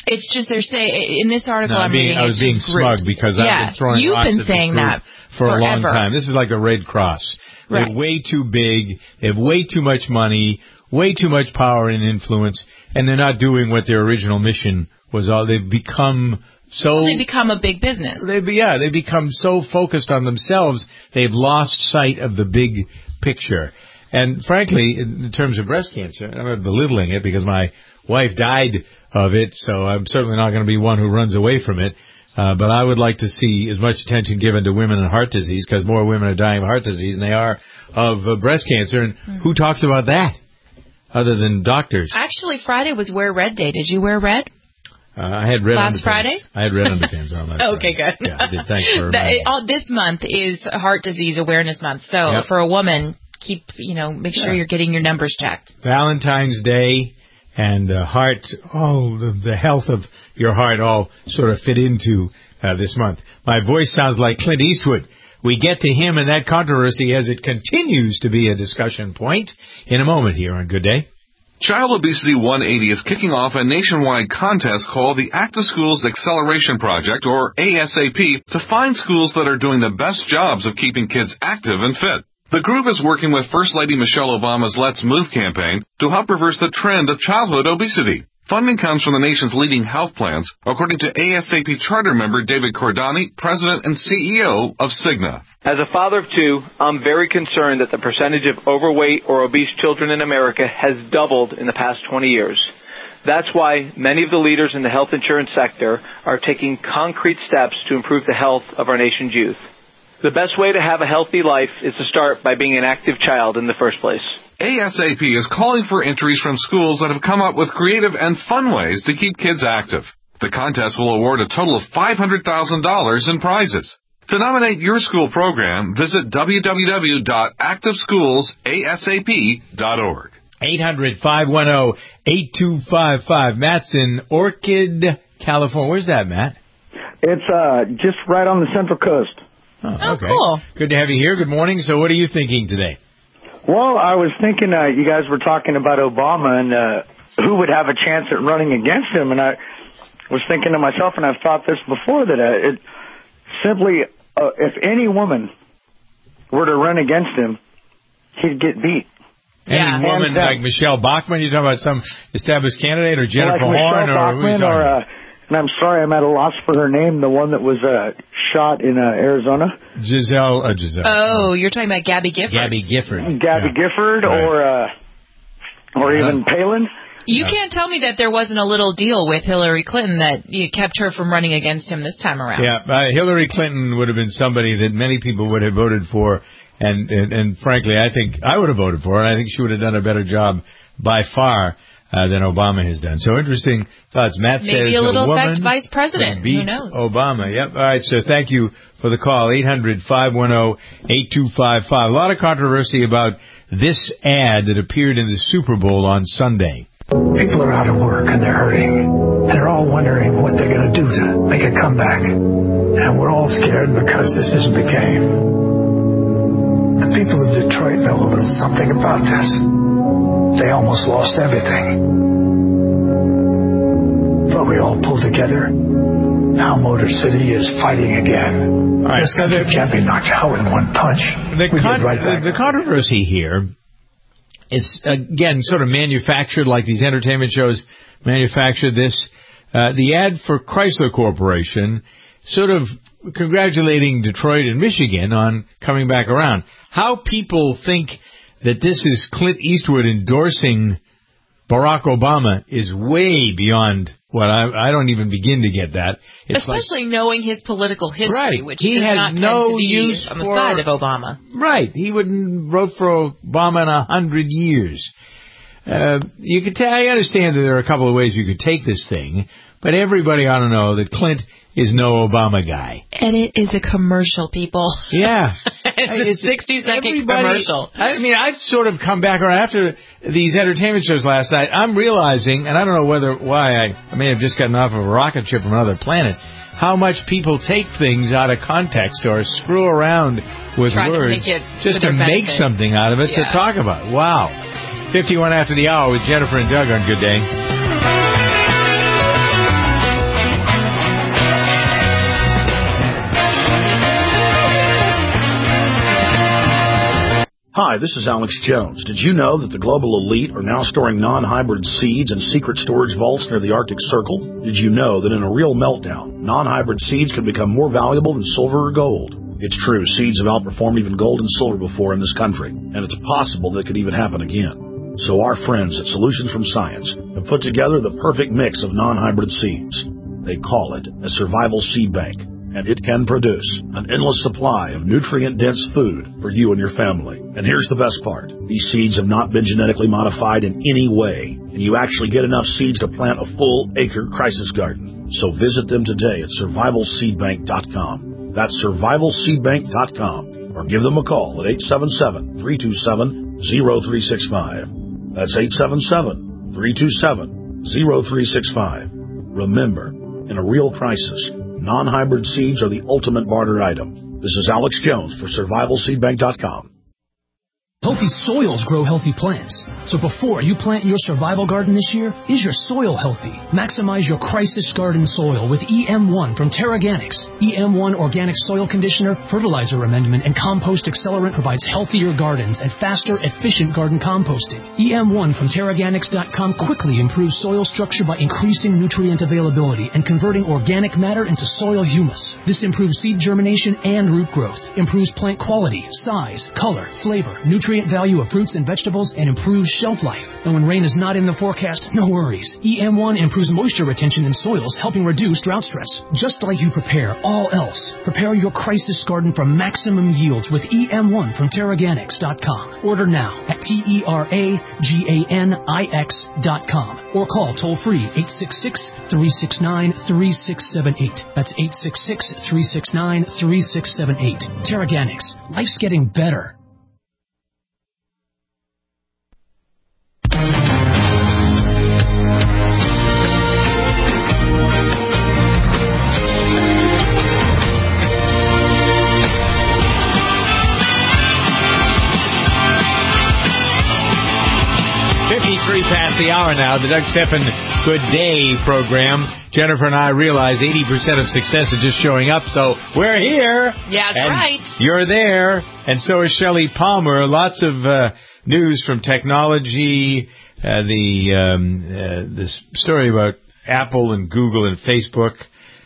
It's just they're saying in this article no, I'm being, reading. I was being smug because yeah, I've been throwing you've rocks been at saying this group that for forever. a long time. This is like the Red Cross. They're Right. way too big. They have way too much money, way too much power and influence, and they're not doing what their original mission was. All they've become so. Well, they become a big business. They yeah, they become so focused on themselves they've lost sight of the big picture. And frankly, in terms of breast cancer, I'm not belittling it because my wife died of it, so I'm certainly not going to be one who runs away from it. Uh, but I would like to see as much attention given to women and heart disease because more women are dying of heart disease than they are of uh, breast cancer. And mm-hmm. who talks about that other than doctors? Actually, Friday was Wear Red Day. Did you wear red? Uh, I had red last underpants. Friday. I had red underpants on last Okay, Friday. good. Yeah, I did. Thanks for that, it, all, This month is Heart Disease Awareness Month. So yep. for a woman, keep you know make sure yeah. you're getting your numbers checked. Valentine's Day and uh, heart, oh, the, the health of your heart all sort of fit into uh, this month. My voice sounds like Clint Eastwood. We get to him and that controversy as it continues to be a discussion point in a moment here on Good Day. Child Obesity one eighty is kicking off a nationwide contest called the Active Schools Acceleration Project, or A S A P, to find schools that are doing the best jobs of keeping kids active and fit. The group is working with First Lady Michelle Obama's Let's Move campaign to help reverse the trend of childhood obesity. Funding comes from the nation's leading health plans, according to A S A P charter member David Cordani, president and C E O of Cigna. As a father of two, I'm very concerned that the percentage of overweight or obese children in America has doubled in the past twenty years. That's why many of the leaders in the health insurance sector are taking concrete steps to improve the health of our nation's youth. The best way to have a healthy life is to start by being an active child in the first place. A S A P is calling for entries from schools that have come up with creative and fun ways to keep kids active. The contest will award a total of five hundred thousand dollars in prizes. To nominate your school program, visit w w w dot active schools a s a p dot org. eight hundred, five one zero, eight two five five. Matt's in Orchid, California. Where's that, Matt? It's uh just right on the Central Coast. Oh, okay. Oh, cool. Good to have you here. Good morning. So what are you thinking today? Well, I was thinking uh, you guys were talking about Obama and uh, who would have a chance at running against him, and I was thinking to myself, and I've thought this before, that uh, it simply, uh, if any woman were to run against him, he'd get beat. Any yeah. woman and, uh, like Michelle Bachmann? You're talking about some established candidate, or Jennifer like Horn, Michelle or Bachmann, who are you talking or, about? uh, and I'm sorry, I'm at a loss for her name, the one that was uh, shot in uh, Arizona. Giselle, uh, Giselle. Oh, you're talking about Gabby Gifford. Gabby Gifford. Gabby yeah. Gifford, right. or uh, or uh, even Palin. You can't tell me that there wasn't a little deal with Hillary Clinton that you kept her from running against him this time around. Yeah, uh, Hillary Clinton would have been somebody that many people would have voted for, and, and, and frankly, I think I would have voted for her, and I think she would have done a better job by far uh, than Obama has done. So interesting thoughts. Matt Maybe says Maybe a little a effect vice president. Who knows? Obama. Yep. All right, so thank you for the call. eight hundred, five one zero, eight two five five. A lot of controversy about this ad that appeared in the Super Bowl on Sunday. People are out of work and they're hurting. And they're all wondering what they're going to do to make a comeback. And we're all scared because this isn't the game. The people of Detroit know a little something about this. They almost lost everything. But we all pulled together. Now Motor City is fighting again. All right, this so the, can't be knocked out with one punch. The, con- right the, the controversy here is, again, sort of manufactured, like these entertainment shows manufactured this. Uh, the ad for Chrysler Corporation sort of congratulating Detroit and Michigan on coming back around. How people think that this is Clint Eastwood endorsing Barack Obama is way beyond what I, I don't even begin to get that. It's Especially like, knowing his political history, right. which he does has not no tend to be use on the for, side of Obama. Right. He wouldn't vote for Obama in a hundred years. Uh, you could tell, I understand that there are a couple of ways you could take this thing, but everybody ought to know that Clint is no Obama guy. And it is a commercial, people. Yeah. it's a sixty-second commercial. I mean, I've sort of come back around after these entertainment shows last night. I'm realizing, and I don't know whether why I, I may have just gotten off of a rocket ship from another planet, how much people take things out of context or screw around with Try words to just to make benefit. something out of it yeah. to talk about. Wow. fifty-one after the hour with Jennifer and Doug on Good Day. Hi, this is Alex Jones. Did you know that the global elite are now storing non-hybrid seeds in secret storage vaults near the Arctic Circle? Did you know that in a real meltdown, non-hybrid seeds can become more valuable than silver or gold? It's true, seeds have outperformed even gold and silver before in this country, and it's possible that it could even happen again. So our friends at Solutions from Science have put together the perfect mix of non-hybrid seeds. They call it a survival seed bank, and it can produce an endless supply of nutrient-dense food for you and your family. And here's the best part. These seeds have not been genetically modified in any way, and you actually get enough seeds to plant a full-acre crisis garden. So visit them today at survival seed bank dot com. That's survival seed bank dot com. Or give them a call at eight seven seven, three two seven, zero three six five. That's eight seven seven, three two seven, zero three six five. Remember, in a real crisis, non-hybrid seeds are the ultimate barter item. This is Alex Jones for survival seed bank dot com. Healthy soils grow healthy plants. So before you plant your survival garden this year, is your soil healthy? Maximize your crisis garden soil with E M one from Terraganics. E M one Organic Soil Conditioner, Fertilizer Amendment, and Compost Accelerant provides healthier gardens and faster, efficient garden composting. E M one from Terraganics dot com quickly improves soil structure by increasing nutrient availability and converting organic matter into soil humus. This improves seed germination and root growth, improves plant quality, size, color, flavor, nutrient value of fruits and vegetables, and improves shelf life. And when rain is not in the forecast, no worries. E M one improves moisture retention in soils, helping reduce drought stress. Just like you prepare all else, prepare your crisis garden for maximum yields with E M one from Terraganics dot com. Order now at T E R A G A N I X dot com or call toll-free eight six six, three six nine, three six seven eight. That's eight six six, three six nine, three six seven eight. Terraganics. Life's getting better. fifty-three past the hour now, the Doug Stephan Good Day program. Jennifer and I realize eighty percent of success is just showing up, so we're here. Yeah, that's and right. You're there, and so is Shelley Palmer. Lots of uh, news from technology, uh, the um, uh, this story about Apple and Google and Facebook.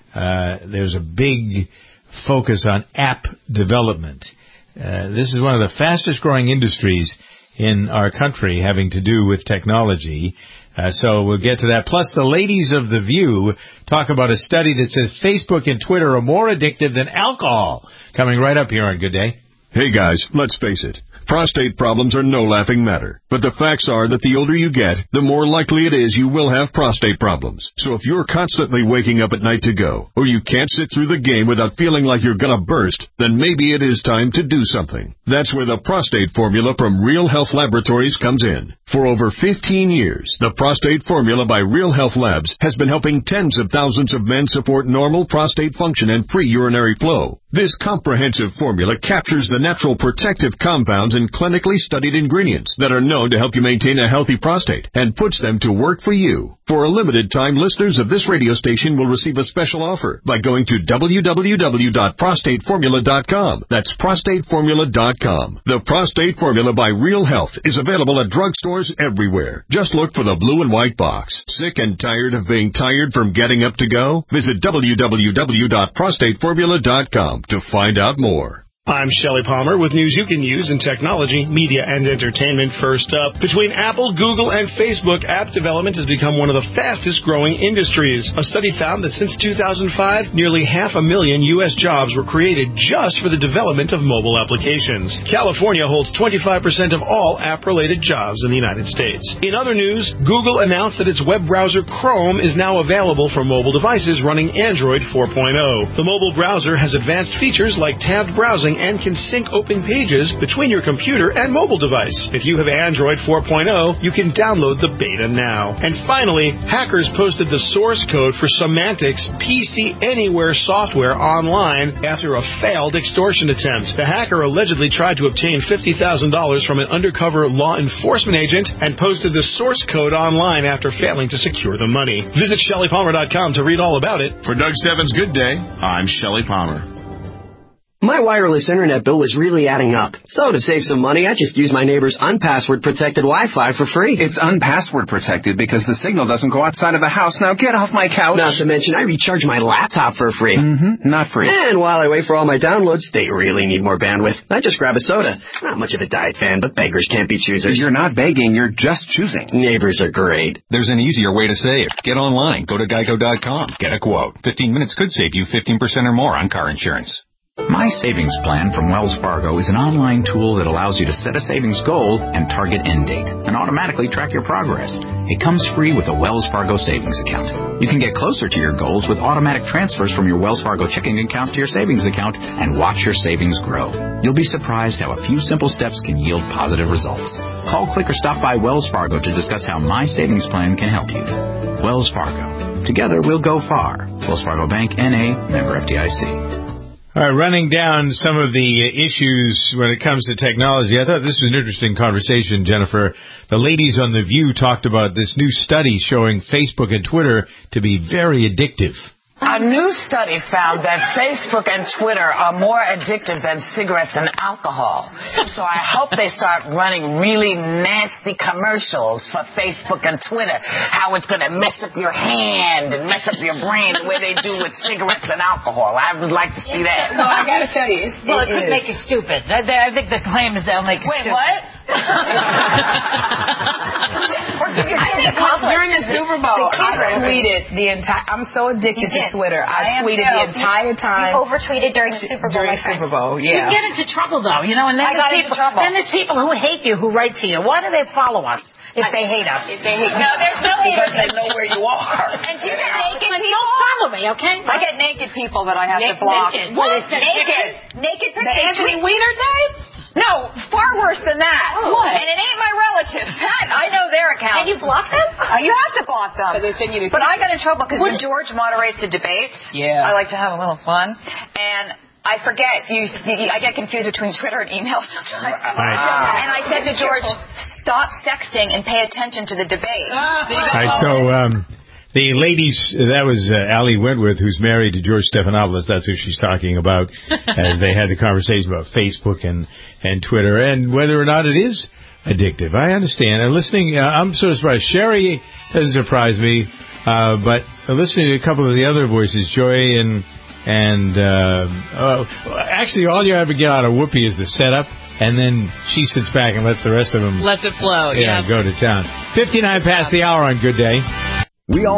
Uh, there's a big focus on app development. Uh, this is one of the fastest growing industries in our country having to do with technology. Uh, so we'll get to that. Plus, the ladies of The View talk about a study that says Facebook and Twitter are more addictive than alcohol. Coming right up here on Good Day. Hey, guys, let's face it. Prostate problems are no laughing matter. But the facts are that the older you get, the more likely it is you will have prostate problems. So if you're constantly waking up at night to go, or you can't sit through the game without feeling like you're gonna burst, then maybe it is time to do something. That's where the prostate formula from Real Health Laboratories comes in. For over fifteen years, the prostate formula by Real Health Labs has been helping tens of thousands of men support normal prostate function and free urinary flow. This comprehensive formula captures the natural protective compounds and clinically studied ingredients that are known to help you maintain a healthy prostate and puts them to work for you. For a limited time, listeners of this radio station will receive a special offer by going to w w w dot prostate formula dot com. That's prostate formula dot com. The Prostate Formula by Real Health is available at drugstores everywhere. Just look for the blue and white box. Sick and tired of being tired from getting up to go? Visit w w w dot prostate formula dot com to find out more. I'm Shelley Palmer with news you can use in technology, media, and entertainment. First up, between Apple, Google, and Facebook, app development has become one of the fastest-growing industries. A study found that since two thousand five, nearly half a million U S jobs were created just for the development of mobile applications. California holds twenty-five percent of all app-related jobs in the United States. In other news, Google announced that its web browser Chrome is now available for mobile devices running Android four point oh. The mobile browser has advanced features like tabbed browsing and can sync open pages between your computer and mobile device. If you have Android four point oh, you can download the beta now. And finally, hackers posted the source code for Symantec's P C Anywhere software online after a failed extortion attempt. The hacker allegedly tried to obtain fifty thousand dollars from an undercover law enforcement agent and posted the source code online after failing to secure the money. Visit Shelley Palmer dot com to read all about it. For Doug Stephan's Good Day, I'm Shelley Palmer. My wireless internet bill was really adding up. So to save some money, I just used my neighbor's unpassword protected Wi-Fi for free. It's unpassword protected because the signal doesn't go outside of the house. Now get off my couch. Not to mention, I recharge my laptop for free. Mm-hmm. Not free. And while I wait for all my downloads, they really need more bandwidth. I just grab a soda. Not much of a diet fan, but beggars can't be choosers. You're not begging, you're just choosing. Neighbors are great. There's an easier way to save. Get online. Go to geico dot com. Get a quote. fifteen minutes could save you fifteen percent or more on car insurance. My Savings Plan from Wells Fargo is an online tool that allows you to set a savings goal and target end date and automatically track your progress. It comes free with a Wells Fargo savings account. You can get closer to your goals with automatic transfers from your Wells Fargo checking account to your savings account and watch your savings grow. You'll be surprised how a few simple steps can yield positive results. Call, click, or stop by Wells Fargo to discuss how My Savings Plan can help you. Wells Fargo. Together we'll go far. Wells Fargo Bank, N A, member F D I C. All right, running down some of the issues when it comes to technology, I thought this was an interesting conversation, Jennifer. The ladies on The View talked about this new study showing Facebook and Twitter to be very addictive. A new study found that Facebook and Twitter are more addictive than cigarettes and alcohol. So I hope they start running really nasty commercials for Facebook and Twitter. How it's going to mess up your hand and mess up your brain the way they do with cigarettes and alcohol. I would like to see that. Well, I got to tell you. Well, it, it could is. make you stupid. I, I think the claim is they'll make you Wait, stupid. what? I think during the Super Bowl, I tweeted the entire. I'm so addicted to Twitter. I, I tweeted the entire time. You overtweeted during the Super Bowl. During the Super Bowl, yeah. You get into trouble though, you know. And then I there's got people. into trouble. Then there's people who hate you, who write to you. Why do they follow us if they hate us? If they hate No, there's no because haters. they know where you are. And do you get naked Like, people? don't follow me, okay? I get naked people that I have Naked- to block. naked. What is that? Naked. Naked The pictures. Anthony Weiner types? No, far worse than that. Oh. What? And it ain't my relatives. I know their accounts. Can you block them? Uh, you have to block them. But they send you to- But I got in trouble because What- when George moderates the debates, Yeah. I like to have a little fun. And I forget. You, you, I get confused between Twitter and email sometimes. Right. And I said to George, stop sexting and pay attention to the debate. All right, so um, the ladies, that was uh, Allie Wentworth, who's married to George Stephanopoulos. That's who she's talking about as they had the conversation about Facebook and, and Twitter and whether or not it is addictive. I understand. And listening, uh, I'm sort of surprised. Sherry doesn't surprise me, uh, but listening to a couple of the other voices, Joy and, and uh, uh, actually all you ever get out of Whoopi is the setup. And then she sits back and lets the rest of them Lets it flow, yeah, yeah. go to town. fifty-nine past the hour on Good Day. We all